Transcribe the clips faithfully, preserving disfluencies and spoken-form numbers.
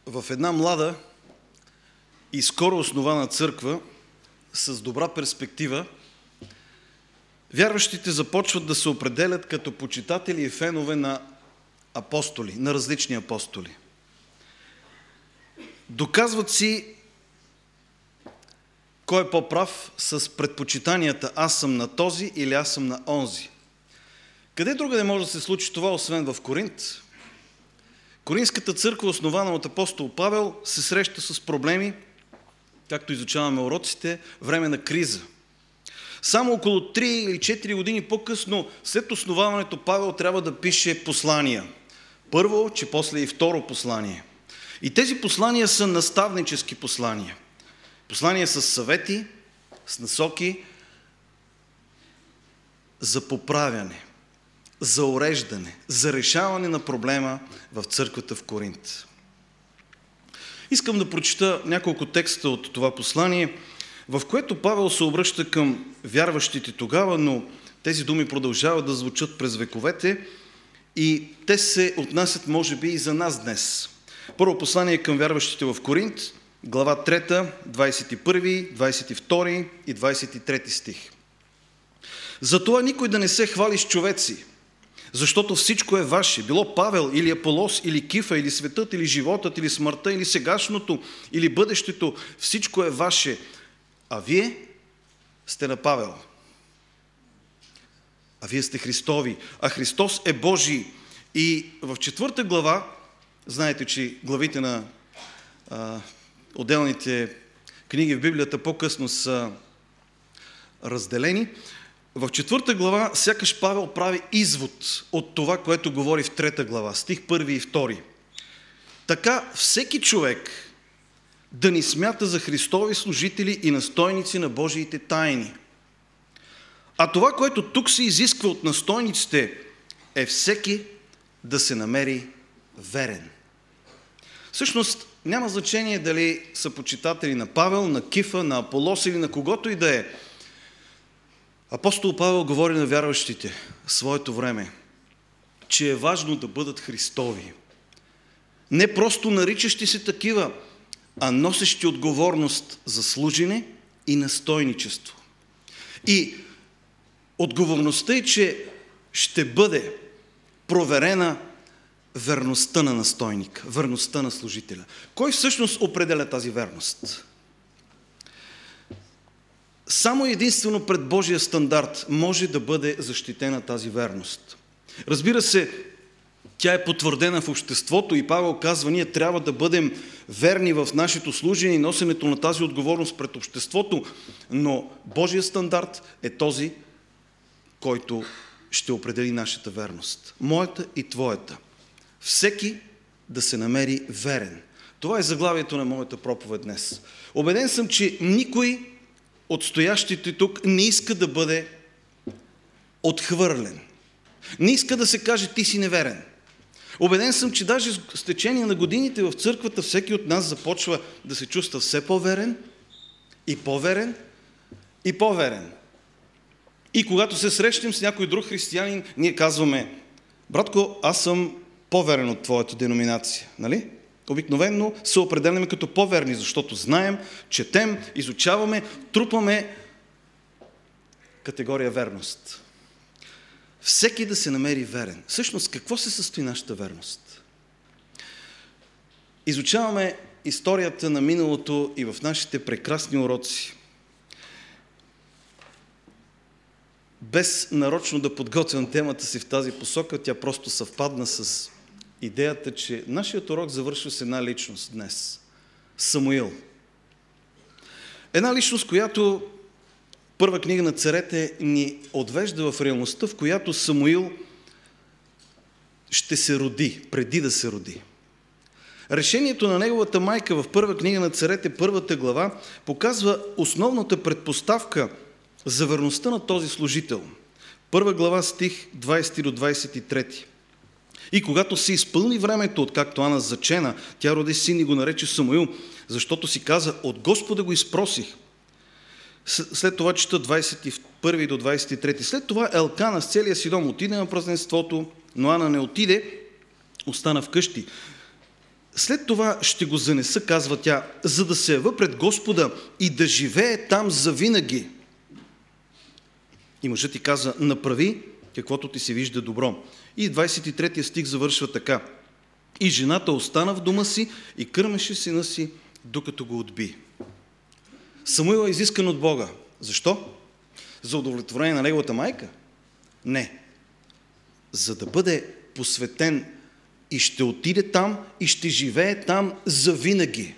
В една млада и скоро основана църква с добра перспектива, вярващите започват да се определят като почитатели и фенове на апостоли, на различни апостоли. Доказват си кой е по-прав с предпочитанията аз съм на този или аз съм на онзи. Къде другаде може да се случи това, освен в Коринт? Коринската църква, основана от апостол Павел, се среща с проблеми, както изучаваме уроците, време на криза. Само около три или четири години по-късно, след основаването, Павел трябва да пише послания. Първо, че после и второ послание. И тези послания са наставнически послания. Послания с съвети, с насоки за поправяне, за уреждане, за решаване на проблема в църквата в Коринт. Искам да прочита няколко текста от това послание, в което Павел се обръща към вярващите тогава, но тези думи продължават да звучат през вековете и те се отнасят, може би, и за нас днес. Първо послание към вярващите в Коринт, глава трета, двадесет и първи, двадесет и втори и двадесет и трети стих. Затова никой да не се хвали с човеци, защото всичко е ваше, било Павел или Аполос, или Кифа, или светът, или животът, или смъртта, или сегашното, или бъдещето, всичко е ваше, а вие сте на Павел. А вие сте Христови, а Христос е Божий. И в четвърта глава, знаете, че главите на а, отделните книги в Библията по-късно са разделени, в четвърта глава сякаш Павел прави извод от това, което говори в трета глава, стих първи и втори. Така всеки човек да ни смята за Христови служители и настойници на Божиите тайни. А това, което тук се изисква от настойниците, е всеки да се намери верен. Всъщност няма значение дали са почитатели на Павел, на Кифа, на Аполос или на когото и да е. Апостол Павел говори на вярващите в своето време, че е важно да бъдат Христови. Не просто наричащи се такива, а носещи отговорност за служене и настойничество. И отговорността е, че ще бъде проверена верността на настойника, верността на служителя. Кой всъщност определя тази верност? Само единствено пред Божия стандарт може да бъде защитена тази верност. Разбира се, тя е потвърдена в обществото и Павел казва, ние трябва да бъдем верни в нашето служение и носенето на тази отговорност пред обществото, но Божия стандарт е този, който ще определи нашата верност. Моята и твоята. Всеки да се намери верен. Това е заглавието на моята проповед днес. Убеден съм, че никой от стоящите тук не иска да бъде отхвърлен. Не иска да се каже ти си неверен. Убеден съм, че даже с течение на годините в църквата всеки от нас започва да се чувства все по-верен и по-верен и по-верен. И когато се срещнем с някой друг християнин, ние казваме, братко, аз съм по-верен от твоята деноминация, нали? Обикновено се определяме като по-верни, защото знаем, четем, изучаваме, трупаме категория верност. Всеки да се намери верен. Всъщност, какво се състои нашата верност? Изучаваме историята на миналото и в нашите прекрасни уроци. Без нарочно да подготвям темата си в тази посока, тя просто съвпадна с идеята, че нашият урок завършва с една личност днес. Самуил. Една личност, която първа книга на царете ни отвежда в реалността, в която Самуил ще се роди, преди да се роди. Решението на неговата майка в първа книга на царете, първата глава, показва основната предпоставка за верността на този служител. Първа глава, стих двадесети до двадесет и трети. И когато се изпълни времето, откакто Ана зачена, тя роди син и го нарече Самуил, защото си каза, от Господа го изпросих. След това чета двадесет и първи до двадесет и трети. След това Елкана с целия си дом отиде на празненството, но Ана не отиде, остана вкъщи. След това ще го занеса, казва тя, за да се ява пред Господа и да живее там завинаги. И мъжът ти каза, направи каквото ти се вижда добро. И двадесет и третия стих завършва така. И жената остана в дома си и кърмеше сина си, докато го отби. Самуил е изискан от Бога. Защо? За удовлетворение на неговата майка? Не. За да бъде посветен и ще отиде там и ще живее там завинаги.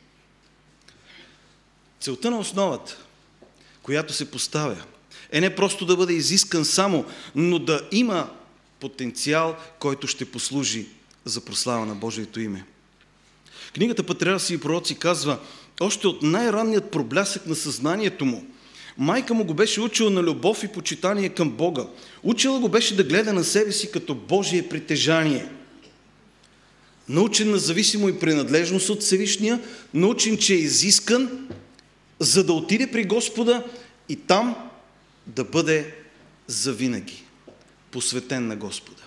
Целта на основата, която се поставя, е не просто да бъде изискан само, но да има потенциал, който ще послужи за прослава на Божието име. Книгата Патриарси и пророци казва, още от най-ранният проблясък на съзнанието му, майка му го беше учила на любов и почитание към Бога. Учила го беше да гледа на себе си като Божие притежание. Научен на зависимо и принадлежност от Всевишния, научен, че е изискан, за да отиде при Господа и там да бъде завинаги, посветен на Господа.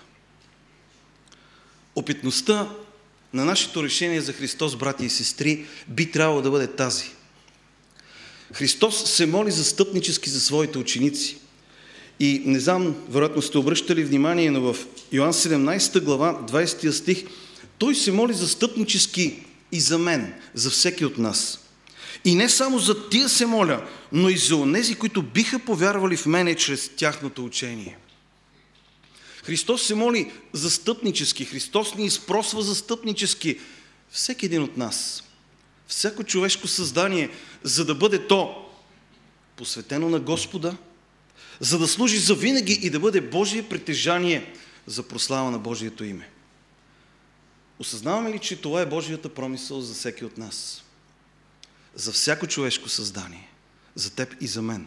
Опитността на нашето решение за Христос, брати и сестри, би трябвало да бъде тази. Христос се моли застъпнически за своите ученици. И не знам, вероятно сте обръщали внимание, но в Йоан седемнадесета глава, двадесети стих, той се моли застъпнически и за мен, за всеки от нас. И не само за тия се моля, но и за онези, които биха повярвали в мене чрез тяхното учение. Христос се моли застъпнически, Христос ни изпросва застъпнически всеки един от нас, всяко човешко създание, за да бъде то посветено на Господа, за да служи завинаги и да бъде Божие притежание за прослава на Божието име. Осъзнаваме ли, че това е Божията промисъл за всеки от нас? За всяко човешко създание, за теб и за мен.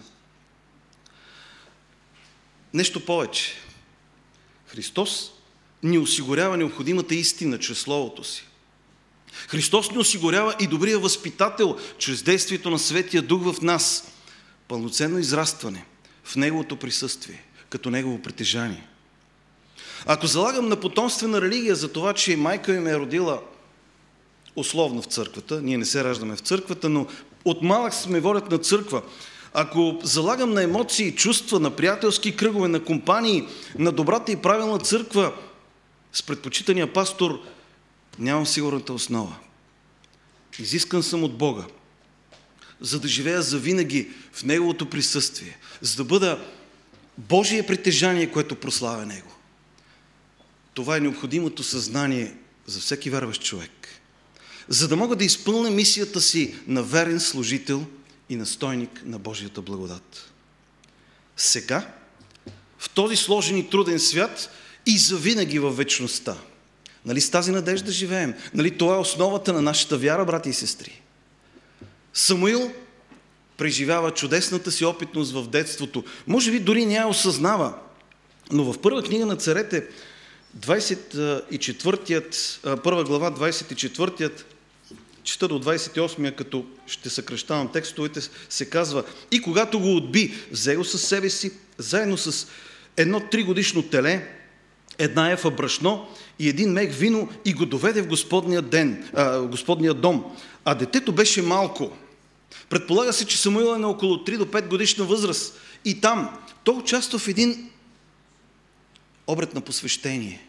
Нещо повече. Христос ни осигурява необходимата истина чрез Словото си. Христос ни осигурява и добрия възпитател чрез действието на Светия Дух в нас. Пълноценно израстване в Неговото присъствие, като Негово притежание. Ако залагам на потомствена религия за това, че майка ми ме е родила условно в църквата, ние не се раждаме в църквата, но от малък сме водят на църква. Ако залагам на емоции, чувства, на приятелски кръгове, на компании, на добрата и правилна църква с предпочитания пастор, нямам сигурната основа. Изискан съм от Бога, за да живея завинаги в Неговото присъствие, за да бъда Божие притежание, което прославя Него. Това е необходимото съзнание за всеки вярващ човек, за да мога да изпълня мисията си на верен служител и настойник на Божията благодат. Сега, в този сложен и труден свят и завинаги във вечността. Нали с тази надежда живеем? Нали това е основата на нашата вяра, брати и сестри? Самуил преживява чудесната си опитност в детството. Може би дори не я осъзнава, но в първа книга на царете, двадесет и четвъртият, първа глава, двадесет и четвъртият, чета до двадесет и осмия, като ще съкращавам текстовете, се казва: и когато го отби, взе го със себе си, заедно с едно тригодишно теле, една ефа брашно и един мех вино и го доведе в Господния ден, а, Господния дом. А детето беше малко. Предполага се, че Самуил е на около три до пет годишна възраст. И там той участва в един обред на посвещение.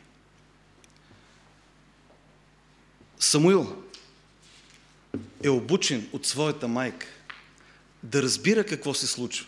Самуил е обучен от своята майка да разбира какво се случва.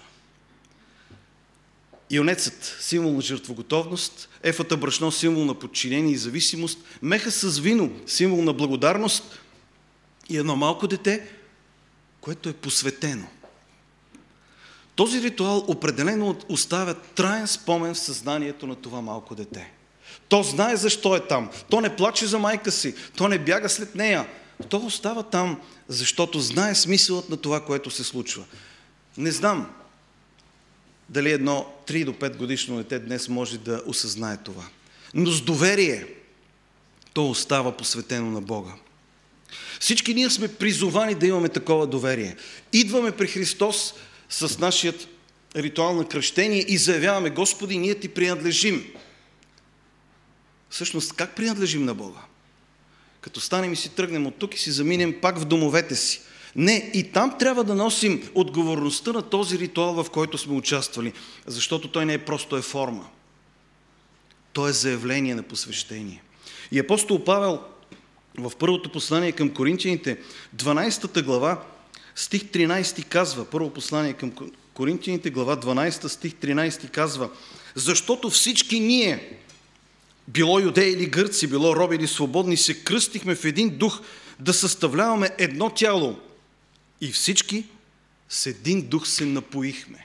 Юнецът – символ на жертвоготовност, ефата брашно – символ на подчинение и зависимост, меха с вино – символ на благодарност и едно малко дете, което е посветено. Този ритуал определено оставя траен спомен в съзнанието на това малко дете. То знае защо е там. То не плаче за майка си. То не бяга след нея. То остава там, защото знае смисълът на това, което се случва. Не знам дали едно три до пет годишно дете днес може да осъзнае това. Но с доверие то остава посветено на Бога. Всички ние сме призовани да имаме такова доверие. Идваме при Христос с нашият ритуал на кръщение и заявяваме: Господи, ние Ти принадлежим. Всъщност, как принадлежим на Бога? Като станем и си тръгнем от тук и си заминем пак в домовете си. Не, и там трябва да носим отговорността на този ритуал, в който сме участвали, защото той не е просто е форма. Той е заявление на посвещение. И апостол Павел в първото послание към Коринтияните, дванадесета глава, стих тринадесети казва, първо послание към Коринтияните, глава дванадесета, стих тринадесети казва: защото всички ние, било юдеи или гърци, било роби или свободни, се кръстихме в един дух да съставляваме едно тяло и всички с един дух се напоихме.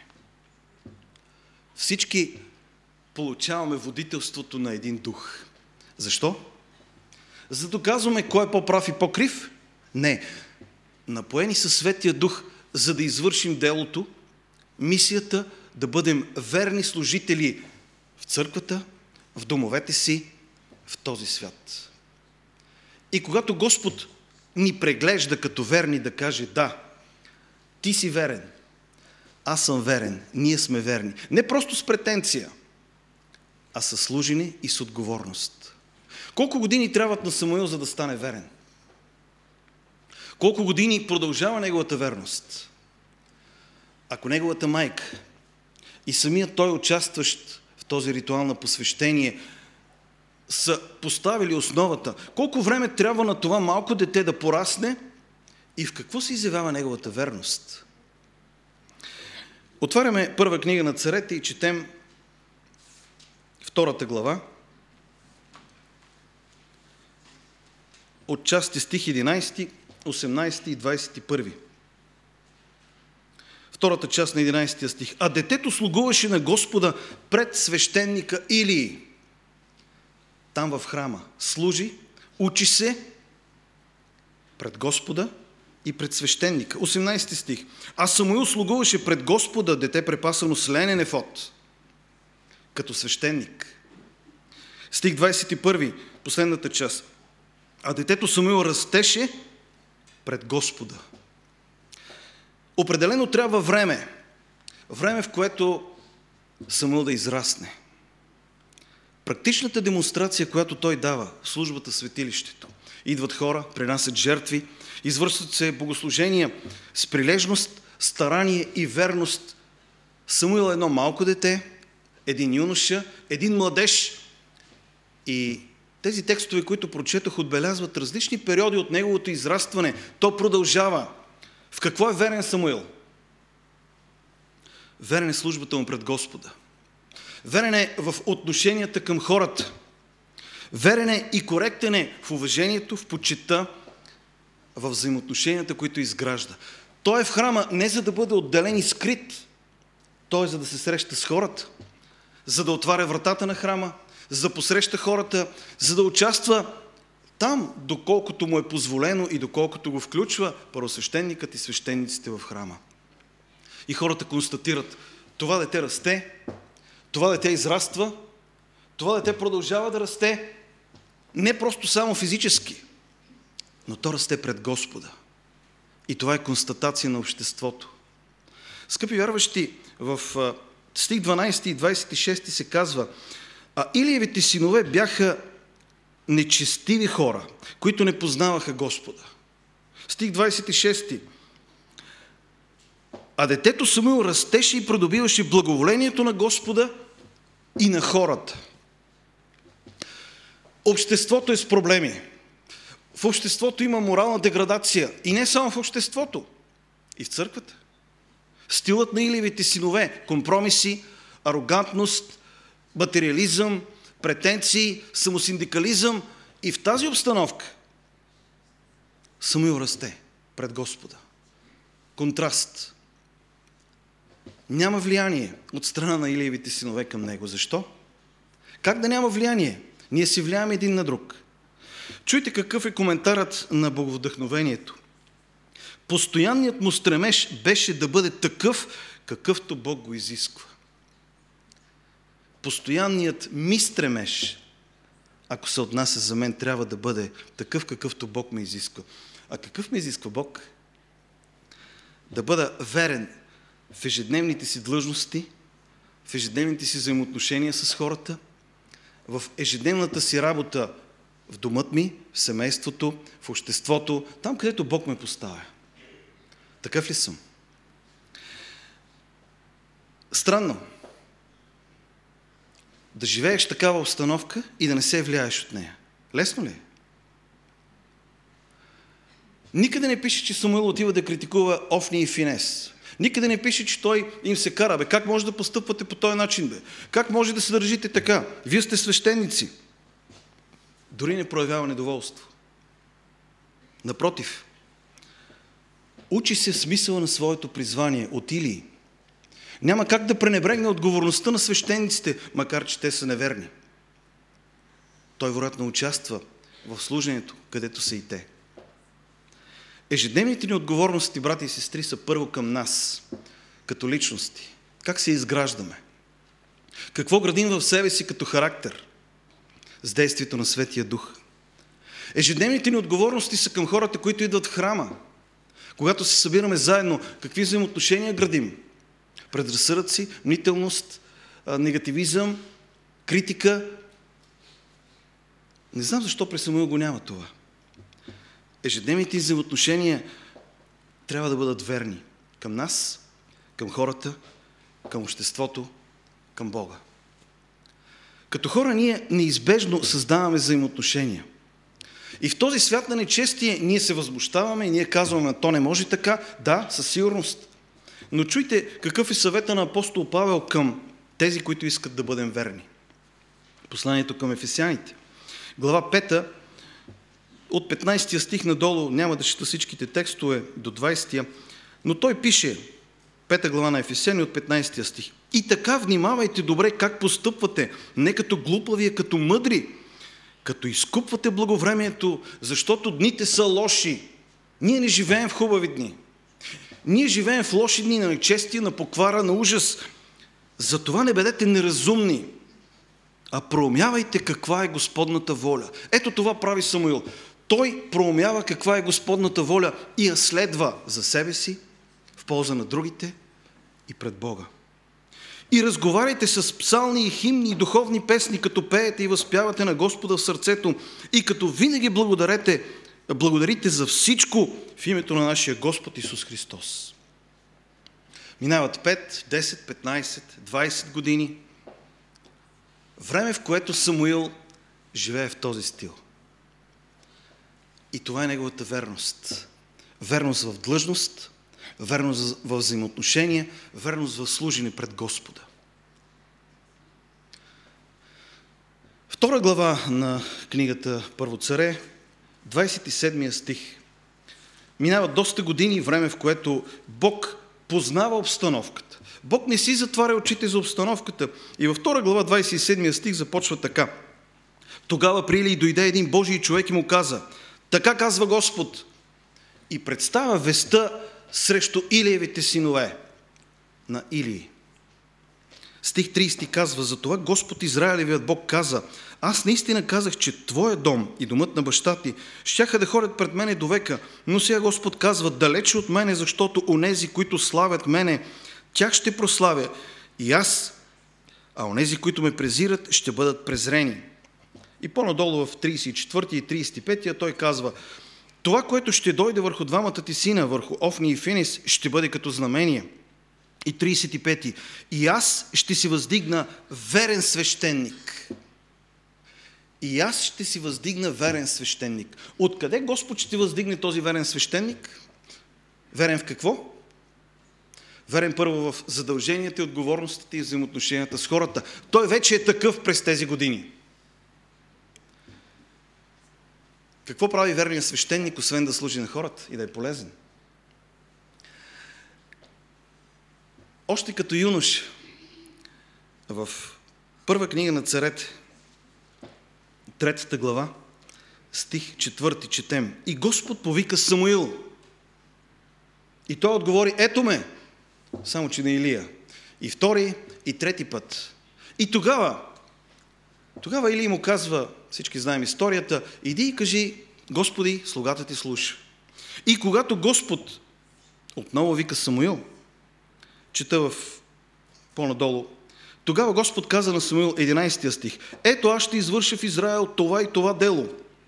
Всички получаваме водителството на един дух. Защо? За да доказваме кой е по-прав и по-крив? Не. Напоени със Светия Дух, за да извършим делото, мисията да бъдем верни служители в църквата, в домовете си, в този свят. И когато Господ ни преглежда като верни, да каже: да, ти си верен, аз съм верен, ние сме верни. Не просто с претенция, а със служене и с отговорност. Колко години трябват на Самуил, за да стане верен? Колко години продължава неговата верност? Ако неговата майка и самият той, участващ в този ритуал на посвещение, са поставили основата, колко време трябва на това малко дете да порасне и в какво се изявява неговата верност? Отваряме първа книга на царете и четем втората глава, от части стих единадесети, осемнадесети и двадесет и първи. Втората част на единадесетия стих. А детето слугуваше на Господа пред свещеника Илии. Там в храма служи, учи се пред Господа и пред свещеника. осемнадесети стих. А Самуил слугуваше пред Господа дете препасано с ленен ефод, като свещеник. Стих двадесет и първи, последната част. А детето Самуил растеше пред Господа. Определено трябва време. Време, в което Самуил да израсне. Практичната демонстрация, която той дава в службата в светилището. Идват хора, принасят жертви, извършват се богослужения с прилежност, старание и верност. Самуил е едно малко дете, един юноша, един младеж. И тези текстове, които прочетох, отбелязват различни периоди от неговото израстване. То продължава. В какво е верен Самуил? Верен е службата му пред Господа. Верен е в отношенията към хората. Верен е и коректен е в уважението, в почита, в взаимоотношенията, които изгражда. Той е в храма не за да бъде отделен и скрит. Той е за да се среща с хората, за да отваря вратата на храма, за да посреща хората, за да участва там, доколкото му е позволено и доколкото го включва първосвещеникът и свещениците в храма. И хората констатират: това дете расте, това дете израства, това дете продължава да расте, не просто само физически, но то расте пред Господа. И това е констатация на обществото. Скъпи вярващи, в стих дванадесети и двадесет и шести се казва: а Илиевите синове бяха нечестиви хора, които не познаваха Господа. Стих двадесет и шести. А детето Самуил растеше и придобиваше благоволението на Господа и на хората. Обществото е с проблеми. В обществото има морална деградация. И не само в обществото, и в църквата. Стилът на Илиевите синове, компромиси, арогантност, материализъм, претенции, самосиндикализъм, и в тази обстановка Самуил расте пред Господа. Контраст. Няма влияние от страна на Илиевите синове към него. Защо? Как да няма влияние? Ние си влияем един на друг. Чуйте какъв е коментарът на боговдъхновението. Постоянният му стремеж беше да бъде такъв, какъвто Бог го изисква. Постоянният ми стремеж, ако се отнася за мен, трябва да бъде такъв, какъвто Бог ме изисква. А какъв ме изисква Бог? Да бъда верен в ежедневните си длъжности, в ежедневните си взаимоотношения с хората, в ежедневната си работа в домът ми, в семейството, в обществото, там където Бог ме поставя. Такъв ли съм? Странно. Да живееш такава обстановка и да не се влияеш от нея. Лесно ли е? Никъде не пише, че Самуил отива да критикува Офни и Финес. Никъде не пише, че той им се кара. Бе, как може да постъпвате по този начин? Бе? Как може да се държите така? Вие сте свещеници. Дори не проявява недоволство. Напротив, учи се в смисъла на своето призвание от Илии. Няма как да пренебрегне отговорността на свещениците, макар че те са неверни. Той вероятно участва в служението, където са и те. Ежедневните ни отговорности, брати и сестри, са първо към нас, като личности. Как се изграждаме? Какво градим в себе си като характер? С действието на Светия Дух. Ежедневните ни отговорности са към хората, които идват в храма. Когато се събираме заедно, какви взаимоотношения градим? Предразсъдъци, мнителност, негативизъм, критика. Не знам защо при Самуил го няма това. Ежедневните взаимоотношения трябва да бъдат верни към нас, към хората, към обществото, към Бога. Като хора ние неизбежно създаваме взаимоотношения. И в този свят на нечестие ние се възмущаваме и ние казваме, то не може така. Да, със сигурност. Но чуйте какъв е съвета на апостол Павел към тези, които искат да бъдем верни. Посланието към Ефесяните. Глава пета, от петнайсети стих надолу, няма да чета всичките текстове до двайсети, но той пише, пета глава на Ефесяни от петнайсети стих. И така внимавайте добре как постъпвате, не като глупави, а като мъдри, като изкупвате благовремието, защото дните са лоши. Ние не живеем в хубави дни. Ние живеем в лоши дни на нечестие, на поквара, на ужас. Затова не бъдете неразумни, а проумявайте каква е Господната воля. Ето това прави Самуил. Той проумява каква е Господната воля и я следва за себе си, в полза на другите и пред Бога. И разговаряйте с псални и химни и духовни песни, като пеете и възпявате на Господа в сърцето и като винаги благодарите, благодарите за всичко в името на нашия Господ Исус Христос. Минават пет, десет, петнайсет, двайсет години. Време, в което Самуил живее в този стил. И това е неговата верност. Верност в длъжност, верност в взаимоотношения, верност в служене пред Господа. Втора глава на книгата Първо царе, двайсет и седми стих. Минават доста години, време, в което Бог познава обстановката. Бог не си затваря очите за обстановката. И във втора глава, двайсет и седми стих започва така. Тогава при Илий дойде един Божий човек и му каза, така казва Господ, и представя веста срещу Илиевите синове на Илий. Стих трийсети казва, затова Господ Израилевият Бог каза, аз наистина казах, че твоя дом и домът на баща ти щяха да ходят пред мене до века, но сега Господ казва, далече от мене, защото онези, които славят мене, тях ще прославя и аз, а онези, които ме презират, ще бъдат презрени. И по-надолу в трийсет и четвърти и трийсет и пети той казва, това, което ще дойде върху двамата ти сина, върху Офни и Финес, ще бъде като знамение. И трийсет и пети и аз ще си въздигна верен свещеник. И аз ще си въздигна верен свещеник. Откъде Господ ще въздигне този верен свещеник? Верен в какво? Верен първо в задълженията, отговорностите и взаимоотношенията с хората. Той вече е такъв през тези години. Какво прави верният свещеник, освен да служи на хората и да е полезен? Още като юнош, в първа книга на царете, третата глава, стих четвърти четем. И Господ повика Самуил. И той отговори, ето ме, само че на Илия. И втори, и трети път. И тогава, тогава Илия му казва, всички знаем историята, иди и кажи, Господи, слугата ти слуша. И когато Господ отново вика Самуил, чета в по-надолу, тогава Господ каза на Самуил, единайсети стих, ето аз ще извърша в Израел това и това дело.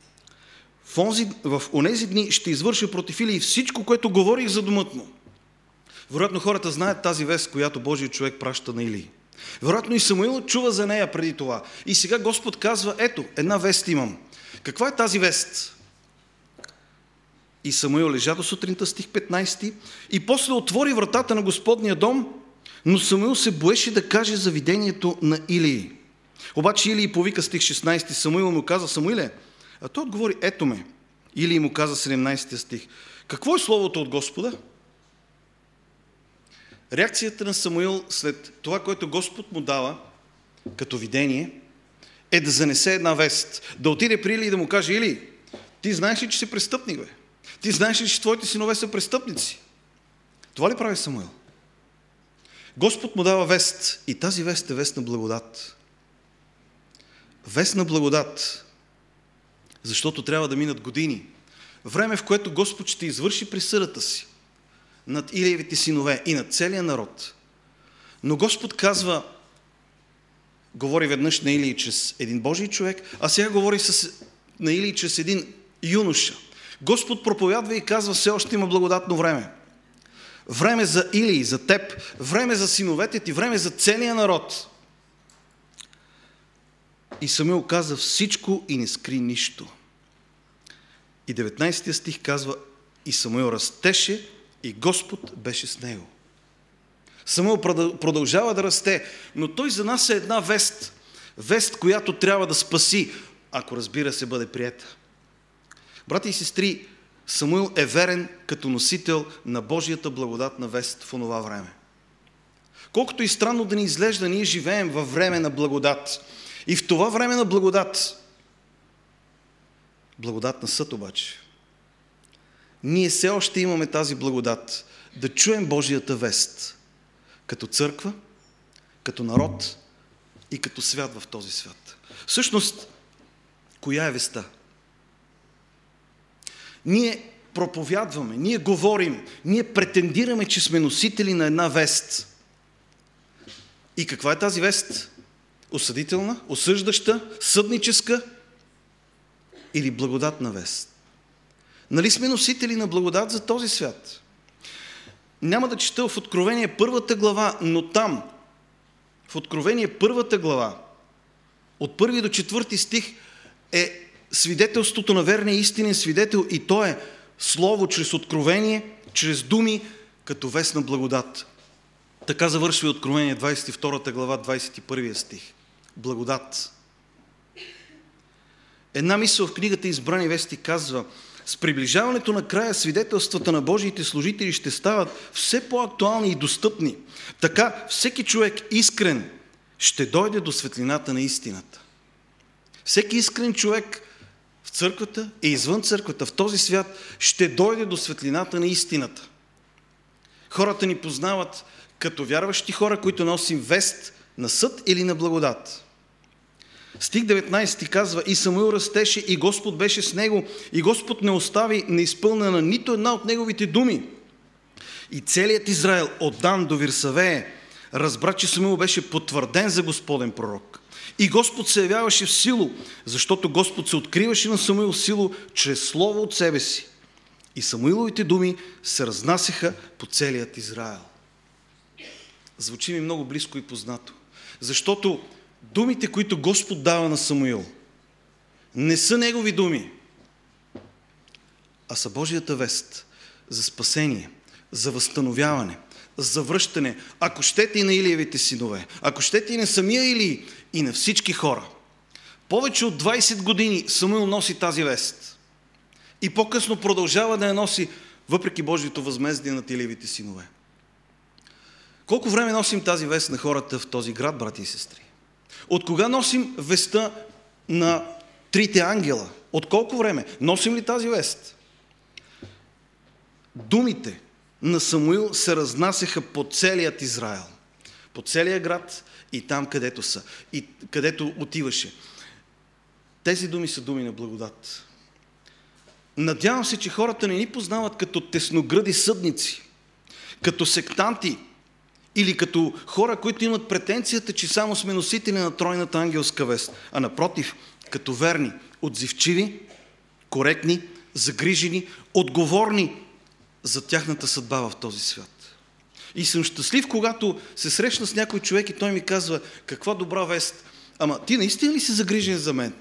в, онзи, в онези дни ще извърша против Илии всичко, което говорих за домът му. Вероятно хората знаят тази вест, която Божият човек праща на Илии. Вероятно и Самуил чува за нея преди това. И сега Господ казва, ето, една вест имам. Каква е тази вест? И Самуил лежа до сутринта, стих петнайсети, и после отвори вратата на Господния дом, но Самуил се боеше да каже за видението на Илии. Обаче Илий повика, стих шестнайсети, Самуил му каза, Самуиле, а той отговори, ето ме. Илий му каза, седемнайсети стих, какво е словото от Господа? Реакцията на Самуил след това, което Господ му дава като видение, е да занесе една вест, да отиде при Илий и да му каже, Илий, ти знаеш ли, че си престъпник, бе? Ти знаеш ли, че твоите синове са престъпници? Това ли прави Самуил? Господ му дава вест и тази вест е вест на благодат. Вест на благодат, защото трябва да минат години. Време, в което Господ ще извърши присъдата си над Илиевите синове и над целия народ. Но Господ казва, говори веднъж на Илий чрез един Божий човек, а сега говори с, на Илий чрез един юноша. Господ проповядва и казва, все още има благодатно време. Време за Илий, за теб, време за синовете ти, време за целия народ. И Самуил каза всичко и не скри нищо. И деветнайсети стих казва, и Самуил растеше и Господ беше с него. Самуил продължава да расте, но той за нас е една вест. Вест, която трябва да спаси, ако разбира се бъде приета. Брати и сестри, Самуил е верен като носител на Божията благодатна вест в онова време. Колкото и странно да ни изглежда, ние живеем във време на благодат. И в това време на благодат, благодат на съд обаче, ние все още имаме тази благодат да чуем Божията вест като църква, като народ и като свят в този свят. Всъщност, коя е веста? Ние проповядваме, ние говорим, ние претендираме, че сме носители на една вест. И каква е тази вест? Осъдителна, осъждаща, съдническа или благодатна вест? Нали сме носители на благодат за този свят? Няма да чета в Откровение първата глава, но там, в Откровение първата глава, от първи до четвърти стих е свидетелството на верния истинен свидетел и то е слово чрез откровение, чрез думи, като вест на благодат. Така завършва и Откровение двадесет и втора глава, двадесет и първи стих. Благодат. Една мисъл в книгата Избрани вести казва, с приближаването на края свидетелствата на Божиите служители ще стават все по-актуални и достъпни. Така всеки човек искрен ще дойде до светлината на истината. Всеки искрен човек в църквата и извън църквата, в този свят, ще дойде до светлината на истината. Хората ни познават като вярващи хора, които носим вест на съд или на благодат. Стих деветнайсети казва, и Самуил растеше, и Господ беше с него, и Господ не остави неизпълнена нито една от неговите думи. И целият Израел от Дан до Вирсавее разбра, че Самуил беше потвърден за Господен пророк. И Господ се явяваше в сило, защото Господ се откриваше на Самуил в сило чрез слово от себе си. И Самуиловите думи се разнасяха по целият Израел. Звучи ми много близко и познато. Защото думите, които Господ дава на Самуил, не са негови думи, а са Божията вест за спасение, за възстановяване, за връщане, ако щете и на Илиевите синове, ако щете и на самия Илий, и на всички хора. Повече от двадесет години Самуил носи тази вест. И по-късно продължава да я носи, въпреки Божието възмездие над Илиевите синове. Колко време носим тази вест на хората в този град, брати и сестри? От кога носим веста на трите ангела? От колко време? Носим ли тази вест? Думите на Самуил се разнасяха по целият Израел. По целия град и там, където са. И където отиваше. Тези думи са думи на благодат. Надявам се, че хората не ни познават като тесногръди съдници, като сектанти или като хора, които имат претенцията, че само сме носители на тройната ангелска вест, а напротив, като верни, отзивчиви коректни, загрижени, отговорни за тяхната съдба в този свят. И съм щастлив, когато се срещна с някой човек и той ми казва: каква добра вест, ама ти наистина ли си загрижен за мен?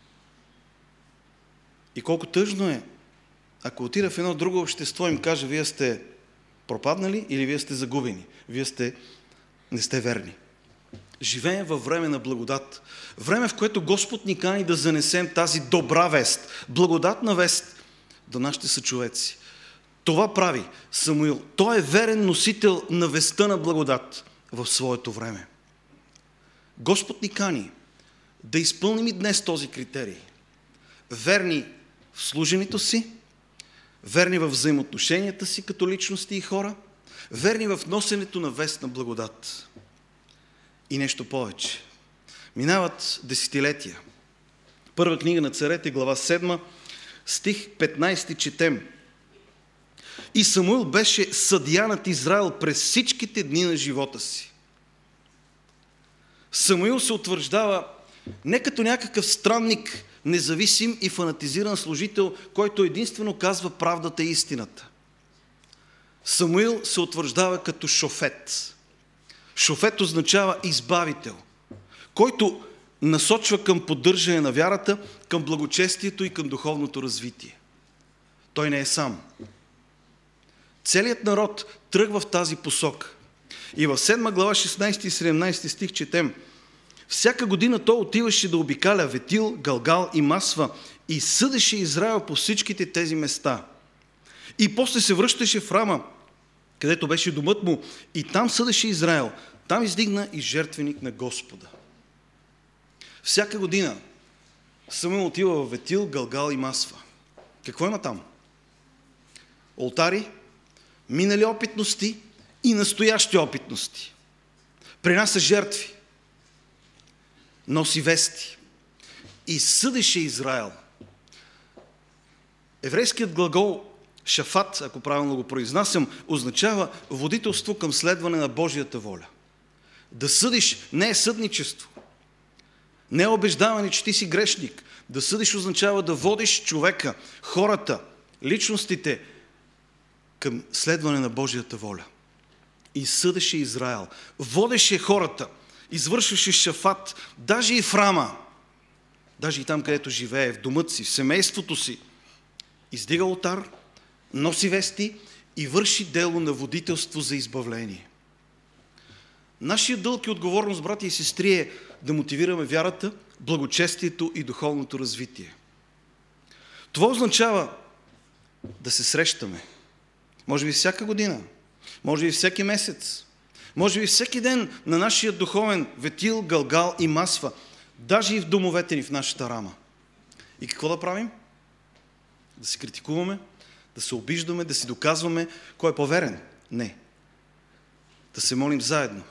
И колко тъжно е, ако отида в едно друго общество и им каже: вие сте пропаднали или вие сте загубени, вие сте, не сте верни. Живеем във време на благодат. Време, в което Господ ни кани да занесем тази добра вест, благодатна вест до нашите съчовеци. Това прави Самуил. Той е верен носител на вестта на благодат в своето време. Господ ни кани да изпълним и днес този критерий. Верни в служенето си, верни в взаимоотношенията си като личности и хора, верни в носенето на вест на благодат. И нещо повече. Минават десетилетия. Първа книга на царете, глава седма, стих петнайсети четем. И Самуил беше съдия над Израел през всичките дни на живота си. Самуил се утвърждава не като някакъв странник, независим и фанатизиран служител, който единствено казва правдата и истината. Самуил се утвърждава като шофет. Шофет означава избавител, който насочва към поддържане на вярата, към благочестието и към духовното развитие. Той не е сам. Целият народ тръгва в тази посока. И в седма глава шестнайсети и седемнайсети стих четем: всяка година той отиваше да обикаля Ветил, Галгал и Масва и съдеше Израел по всичките тези места. И после се връщаше в Рама, където беше домът му, и там съдеше Израел. Там издигна и жертвеник на Господа. Всяка година Самуил отива в Ветил, Галгал и Масва. Какво има там? Олтари, минали опитности и настоящи опитности. Принася жертви, носи вести и съдеше Израел. Еврейският глагол шафат, ако правилно го произнасям, означава водителство към следване на Божията воля. Да съдиш не е съдничество. Не е убеждаване, че ти си грешник. Да съдиш означава да водиш човека, хората, личностите към следване на Божията воля. И съдеше Израел. Водеше хората. Извършваше шафат. Даже и в Рама. Даже и там, където живее, в домът си, в семейството си. Издига олтар, носи вести и върши дело на водителство за избавление. Нашия дълг и отговорност, брати и сестри, е да мотивираме вярата, благочестието и духовното развитие. Това означава да се срещаме. Може би всяка година, може би всеки месец, може би всеки ден на нашия духовен Ветил, Галгал и Масва, даже и в домовете ни в нашата Рама. И какво да правим? Да се критикуваме, да се обиждаме, да си доказваме кой е по-верен? Не. Да се молим заедно.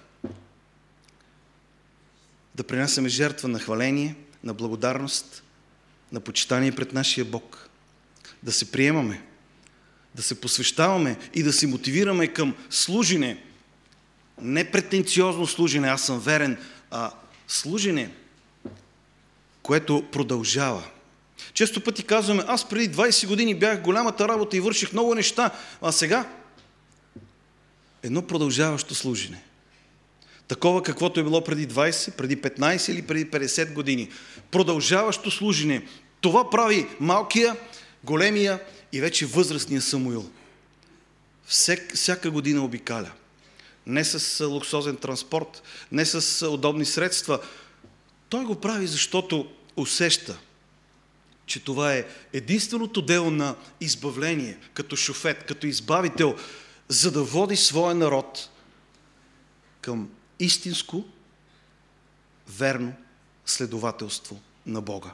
Да принасяме жертва на хваление, на благодарност, на почитание пред нашия Бог. Да се приемаме, да се посвещаваме и да се мотивираме към служене. Не претенциозно служене, аз съм верен, а служене, което продължава. Често пъти казваме: аз преди двайсет години бях в голямата работа и върших много неща, а сега едно продължаващо служене. Такова, каквото е било преди двайсет, преди петнайсет или преди петдесет години. Продължаващо служене. Това прави малкия, големия и вече възрастния Самуил. Всек, всяка година обикаля. Не с луксозен транспорт, не с удобни средства. Той го прави, защото усеща, че това е единственото дело на избавление, като шофет, като избавител, за да води своя народ към истинско, верно следователство на Бога.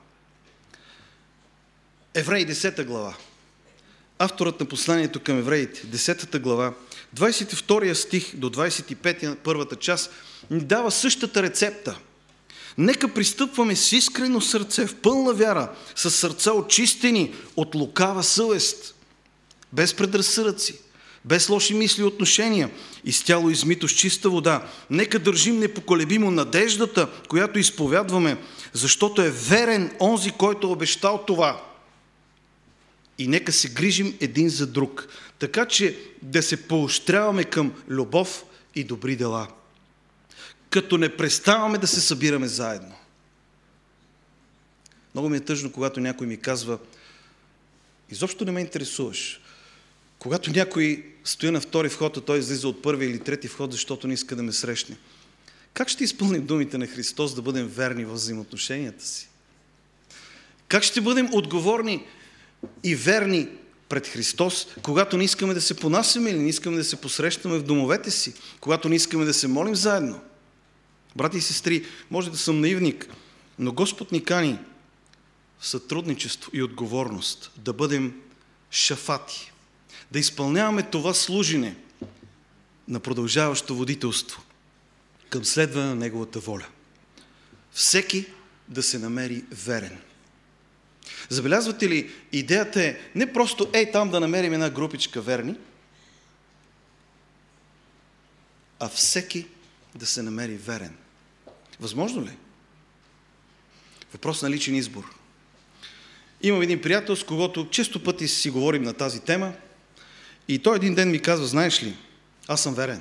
Евреи десета глава. Авторът на посланието към евреите, десета глава, двайсет и втори стих до двайсет и пети, първата част, ни дава същата рецепта. Нека пристъпваме с искрено сърце, в пълна вяра, с сърца очистени от лукава съвест, без предразсъдъци, без лоши мисли и отношения, и с тяло измито с чиста вода. Нека държим непоколебимо надеждата, която изповядваме, защото е верен онзи, който е обещал това. и нека се грижим един за друг, така че да се поощряваме към любов и добри дела, като не преставаме да се събираме заедно. Много ми е тъжно, когато някой ми казва: изобщо не ме интересуваш. Когато някой стои на втори вход, а той излиза от първи или трети вход, защото не иска да ме срещне. Как ще изпълним думите на Христос да бъдем верни в взаимоотношенията си? Как ще бъдем отговорни и верни пред Христос, когато не искаме да се понасяме или не искаме да се посрещаме в домовете си, когато не искаме да се молим заедно? Брати и сестри, може да съм наивник, но Господ ни кани в сътрудничество и отговорност да бъдем шафати, да изпълняваме това служене на продължаващо водителство към следване на Неговата воля. Всеки да се намери верен. Забелязвате ли, идеята е не просто ей там да намерим една групичка верни, а всеки да се намери верен. Възможно ли? Въпрос на личен избор. Имам един приятел, с когото често пъти си говорим на тази тема, и той един ден ми казва: знаеш ли, аз съм верен.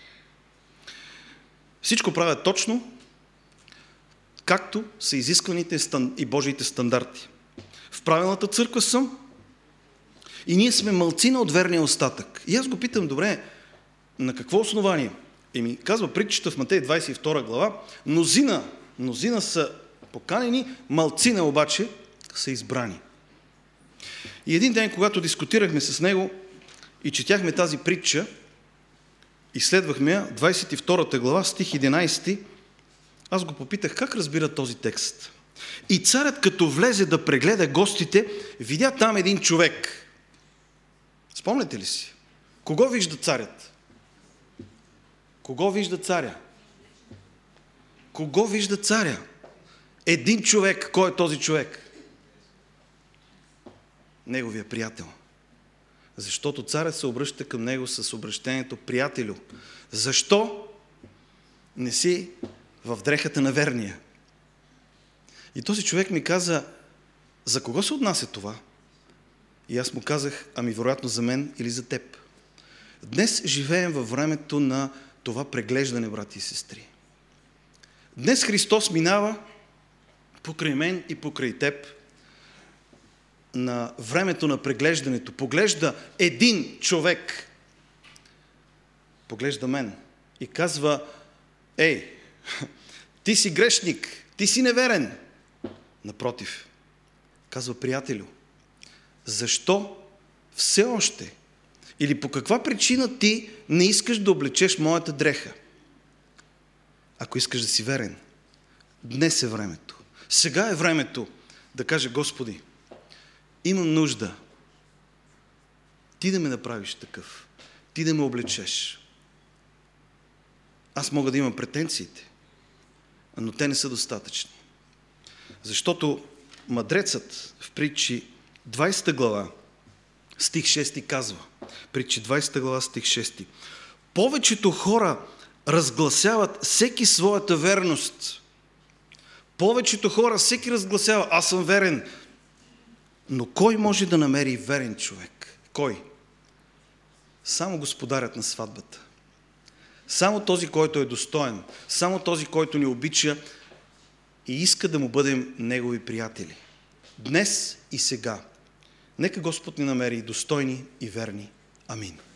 Всичко правя точно, както са изискваните и Божиите стандарти. В правилната църква съм и ние сме малцина от верния остатък. И аз го питам: добре, на какво основание? И ми казва притчата в Матей двадесет и втора глава: мнозина, мнозина са поканени, малцина обаче са избрани. И един ден, когато дискутирахме с него и четяхме тази притча, изследвахме я, двадесет и втора глава, стих единадесети, аз го попитах как разбира този текст. И царят, като влезе да прегледа гостите, видя там един човек. Спомняте ли си? Кого вижда царят? Кого вижда царя? Кого вижда царя? Един човек. Кой е този човек? Неговия приятел. Защото царят се обръща към него с обращението: приятелю, защо не си в дрехата на верния? И този човек ми каза: за кого се отнася това? И аз му казах: ами вероятно за мен или за теб. Днес живеем във времето на това преглеждане, брати и сестри. Днес Христос минава покрай мен и покрай теб на времето на преглеждането. Поглежда един човек, поглежда мен и казва: ей, ти си грешник, ти си неверен. Напротив, казва: приятелю, защо все още или по каква причина ти не искаш да облечеш моята дреха? Ако искаш да си верен, днес е времето. Сега е времето да каже: Господи, имам нужда ти да ме направиш такъв, ти да ме облечеш. Аз мога да имам претенциите, но те не са достатъчни. Защото мъдрецът в Притчи двадесета глава, стих шести казва, Притчи двадесета глава, стих шести: повечето хора разгласяват всеки своята верност. Повечето хора всеки разгласява: аз съм верен. Но кой може да намери верен човек? Кой? Само господарят на сватбата. Само този, който е достоен. Само този, който ни обича и иска да му бъдем негови приятели. Днес и сега. Нека Господ ни намери достойни и верни. Амин.